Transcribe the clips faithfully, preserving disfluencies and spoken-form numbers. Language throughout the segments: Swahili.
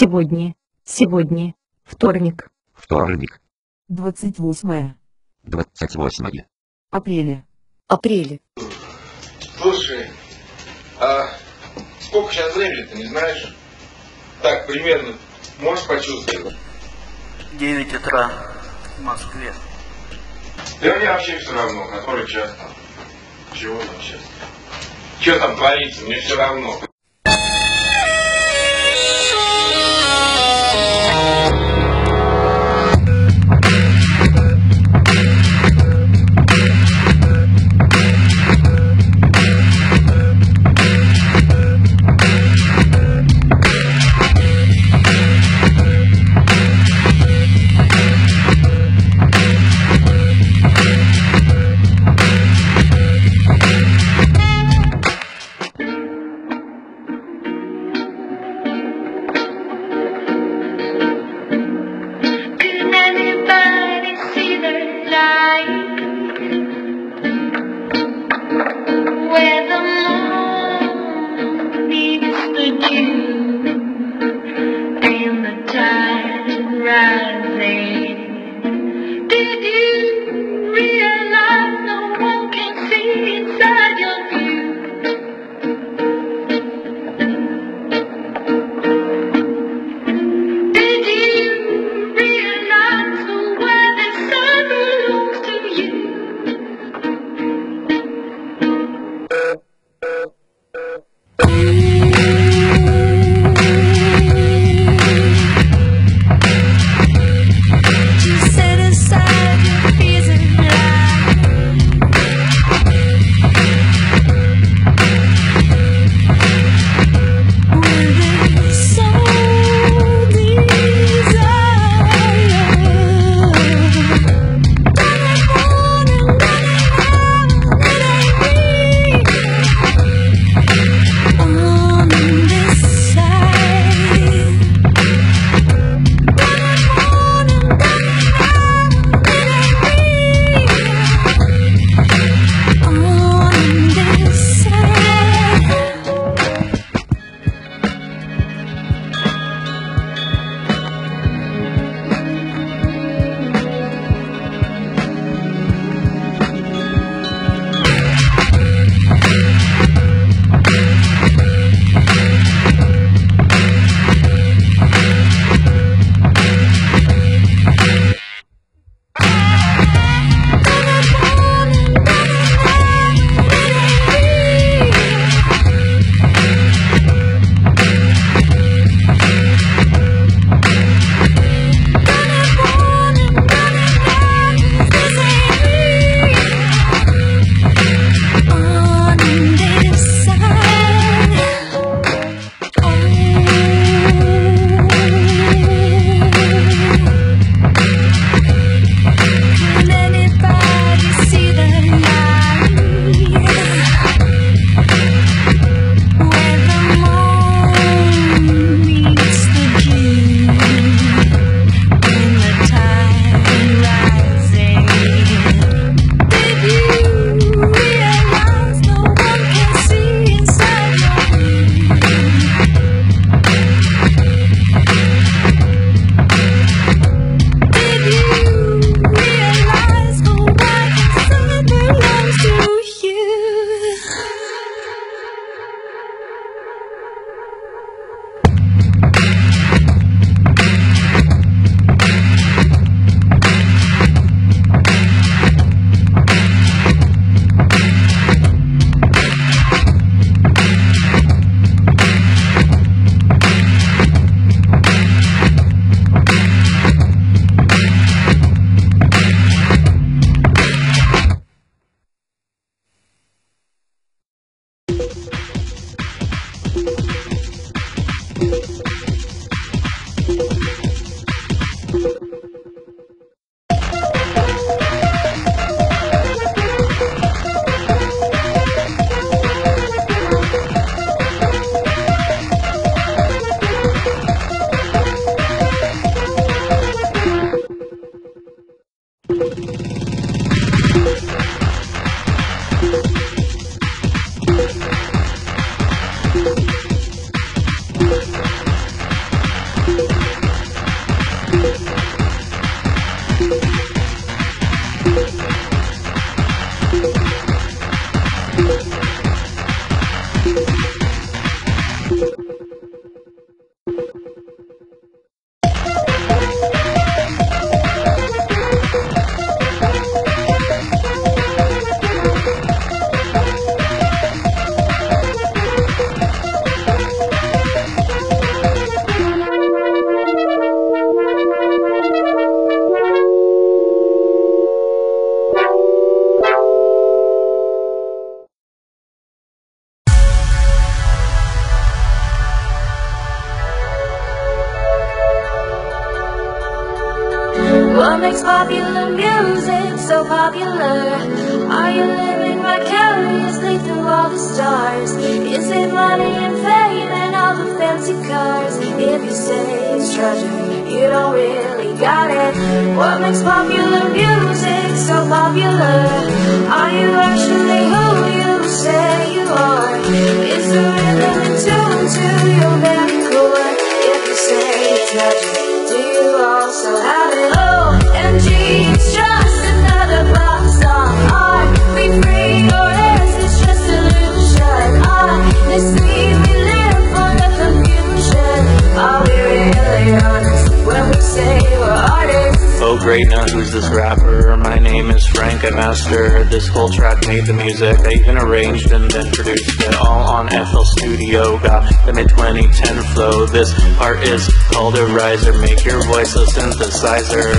Сегодня, сегодня, вторник. Вторник. двадцать восьмое Двадцать восьмое. апреля. Апреля. Слушай, а сколько сейчас времени-то, не знаешь? Так, примерно, можешь почувствовать? девять утра в Москве. Да мне вообще все равно, который час там. Чего там сейчас? Что там творится, мне все равно. Where the moon meets the dew and the tide rising. Did you realize no one can see inside your view? Did you realize the way the sun belongs to you? Thank you. What makes popular music so popular? Are you living vicariously through all the stars? Is it money and fame and all the fancy cars? If you say it's treasure, you don't really got it. What makes popular music so popular? Are you actually who you say you are? Is the rhythm in tune to your very core? If you say it's magic, do you also have it? O M G, it's just another pop song. Are we free or is this just illusion? Honestly, we live for the confusion. Are we really honest when we say we're artists? Oh great, now who's this rapper? My name is Frank, I mastered this whole track, made the music, I even arranged and then produced it all on F L Studio. Got the mid twenty ten flow, this part is called a riser, make your voice a synthesizer.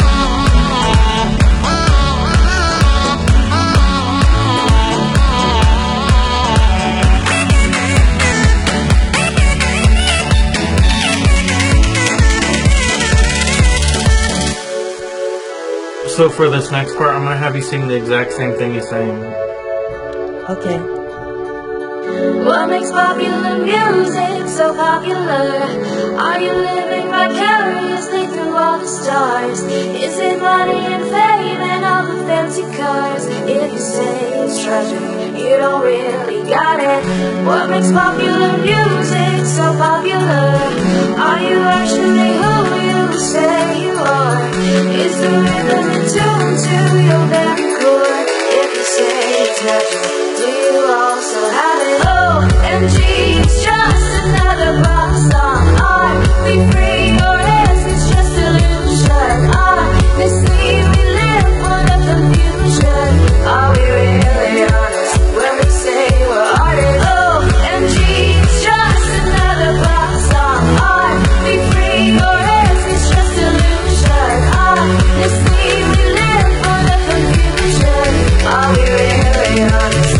So for this next part, I'm gonna have you sing the exact same thing he's saying. Okay. What makes popular music so popular? Are you living vicariously through all the stars? Is it money and fame and all the fancy cars? If you say it's treasure, you don't really got it. What makes popular music so popular? Are you actually who you say you are? Is the rhythm in tune to your very core? If you say it's magic, do you also have it? O M G, it's just another pop song. Are we free or is this just illusion? Honestly, we live for the confusion. Are we really honest when we say we're artists? O M G, it's just another pop song. Are we free or is this just illusion? Honestly, we live for the confusion. Are we really honest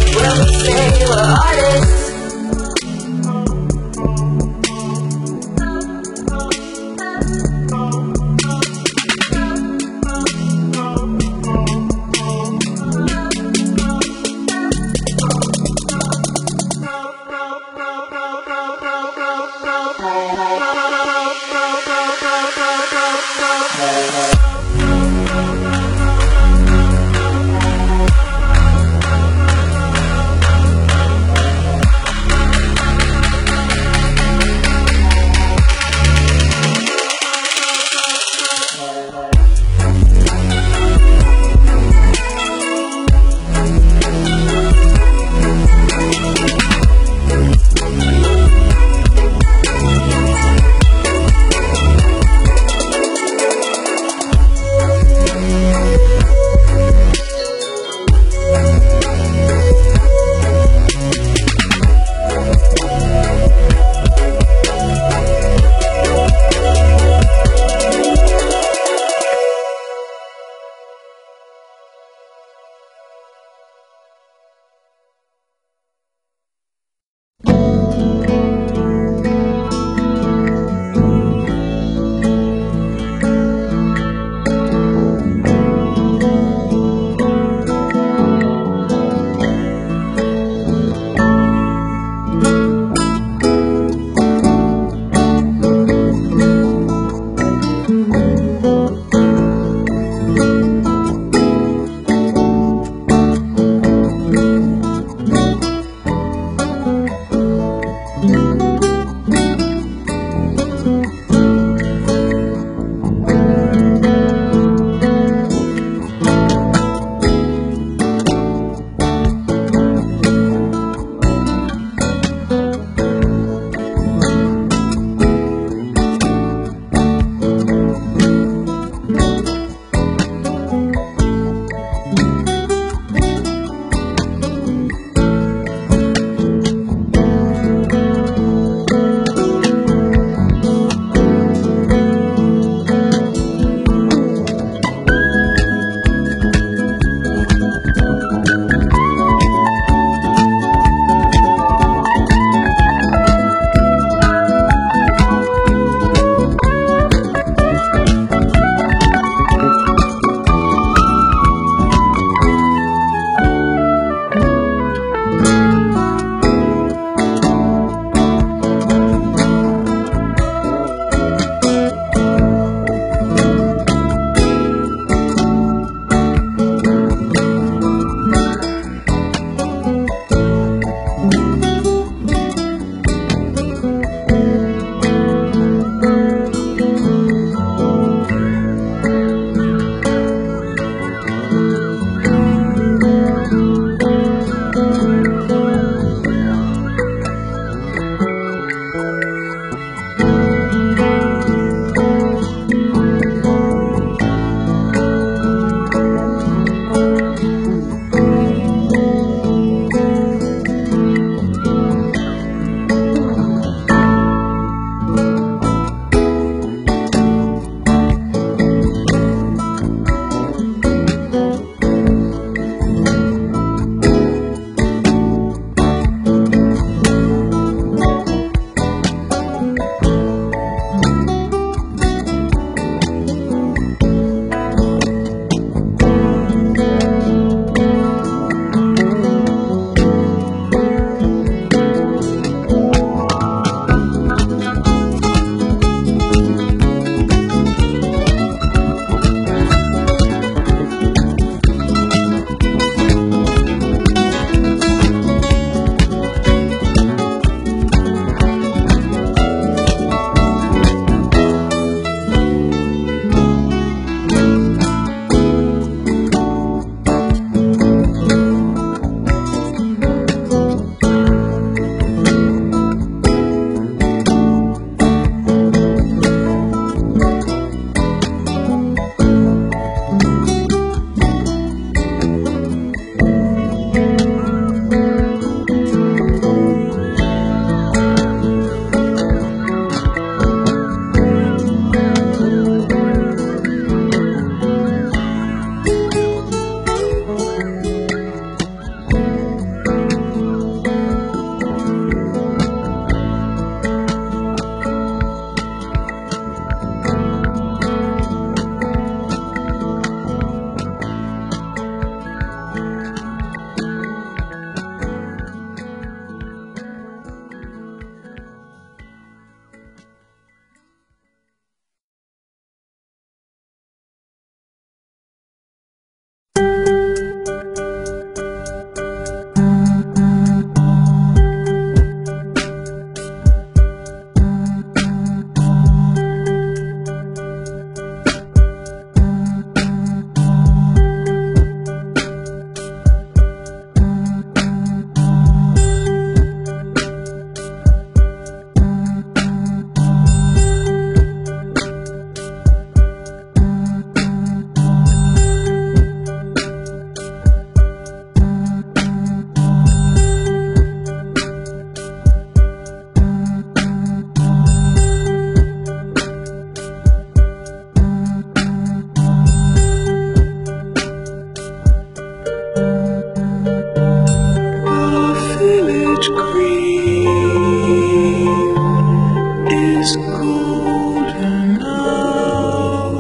is golden now.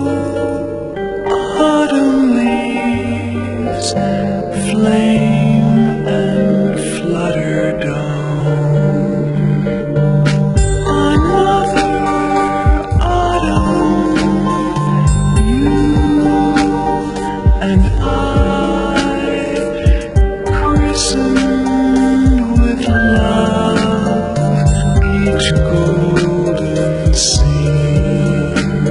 Autumn leaves flame and flutter down. Another autumn, you and I christened with love each golden scene.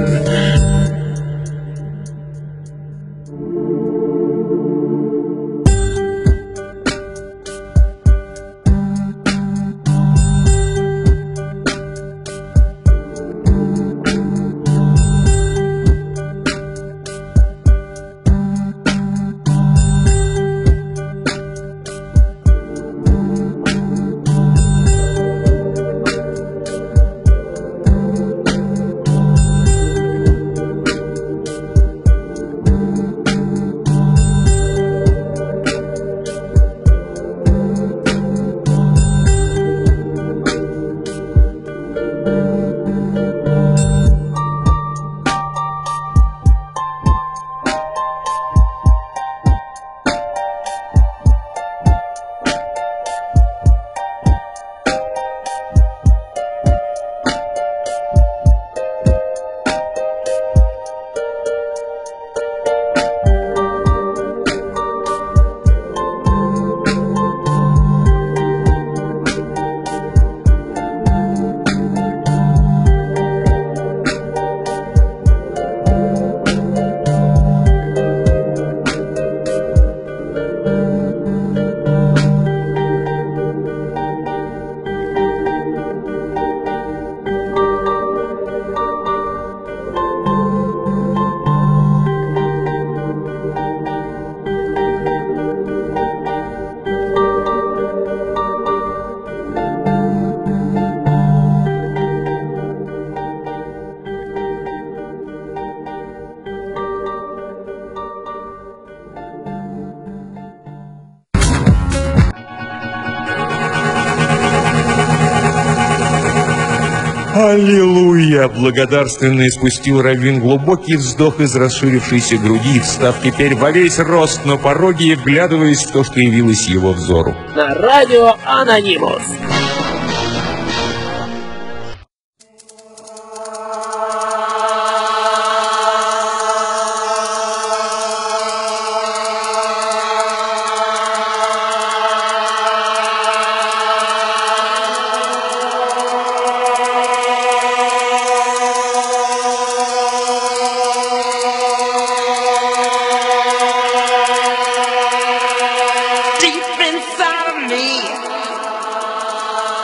«Аллилуйя!» — благодарственно испустил раввин глубокий вздох из расширившейся груди, встав теперь во весь рост на пороге и вглядываясь в то, что явилось его взору. На радио Анонимус. Deep inside of me,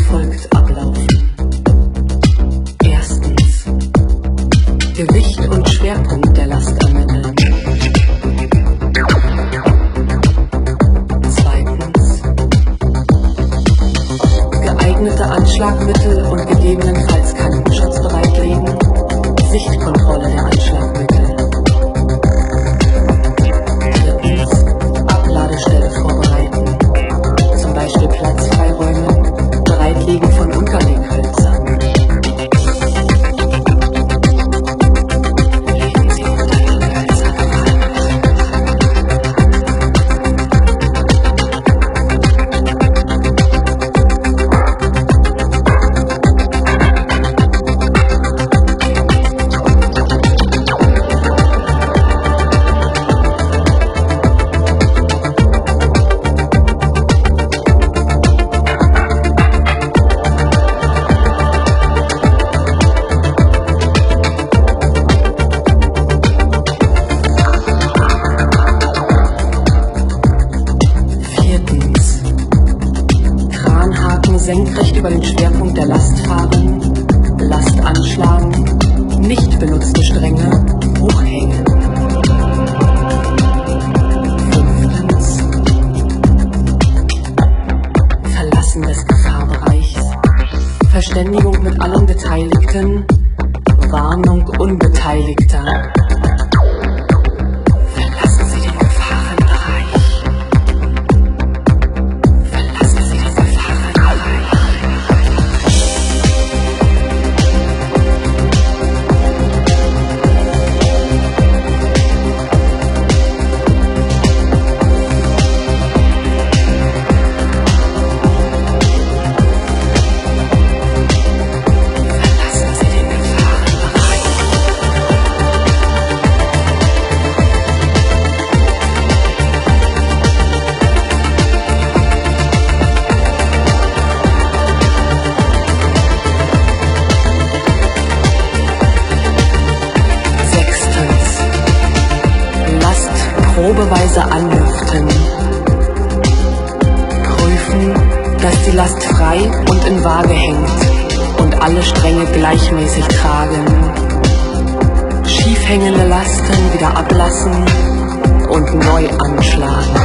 folgt ablaufen. Erstens. Gewicht und Schwerpunkt der Last ermitteln. Zweitens. Geeignete Anschlagmittel und gegebenenfalls Krankenschutz bereitlegen. Sichtkontrolle der Anschlagmittel. Drittens. Abladestelle vorbereiten. Zum Beispiel Platz freiräumen. Bereitlegen von Unterleghölzern. Senkrecht über den Schwerpunkt der Last fahren, Last anschlagen, nicht benutzte Stränge hochhängen. Fünftens. Verlassen des Gefahrbereichs, Verständigung mit allen Beteiligten, Warnung Unbeteiligter. Verlassen Sie den Gefahrenbereich. Verlassen Sie den Gefahrenbereich. Probeweise anlüften. Prüfen, dass die Last frei und in Waage hängt und alle Stränge gleichmäßig tragen. Schief hängende Lasten wieder ablassen und neu anschlagen.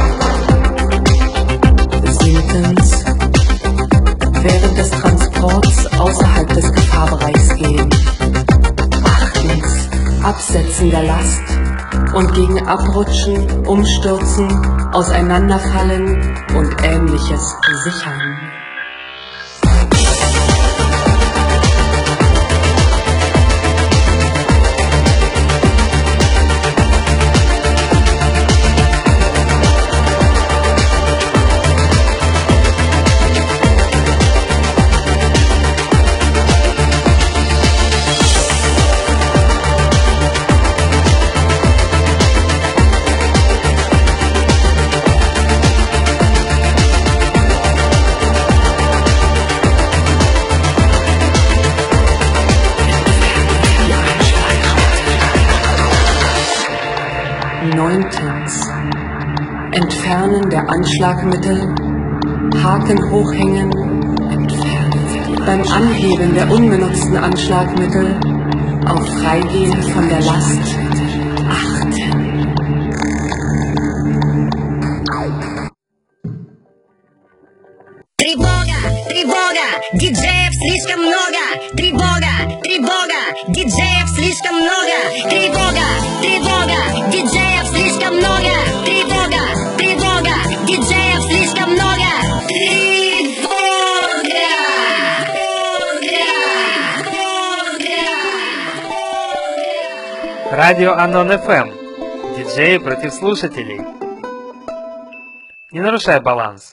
Siebtens. Während des Transports außerhalb des Gefahrbereichs gehen. Achtens. Absetzen der Last und gegen Abrutschen, Umstürzen, Auseinanderfallen und Ähnliches sichern. Neuntens. Entfernen der Anschlagmittel, Haken hochhängen, entfernen. Beim Anheben der unbenutzten Anschlagmittel auf Freigehen von der Last achten. Тревога, тревога, диджеев слишком много. Тревога, тревога, диджеев слишком много. Тревога, тревога, диджеев слишком много. Тревога, тревога, диджеев слишком много. Тревога. Радио Unknown эф эм. Диджеи против слушателей. Не нарушай баланс.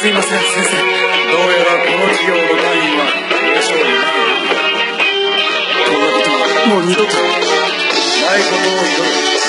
すいません、先生。どうやらこの授業の単位は勝利。こんなことはもう二度とないことを祈る。